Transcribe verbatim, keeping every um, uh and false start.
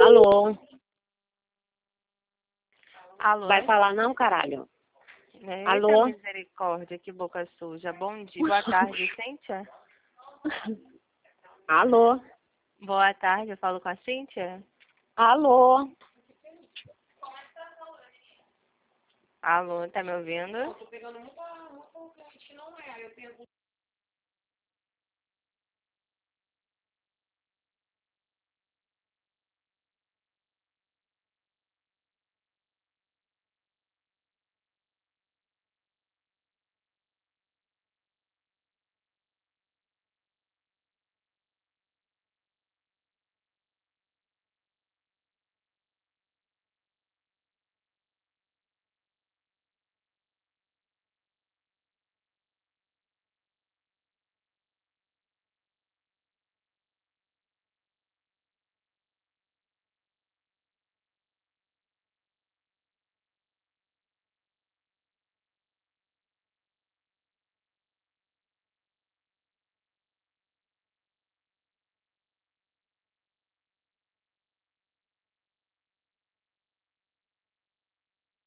Alô? Alô? Vai falar não, caralho? Eita, Alô? misericórdia, que boca suja. Bom dia, boa tarde, Cíntia? Alô? Boa tarde, eu falo com a Cíntia? Alô? Alô, tá me ouvindo?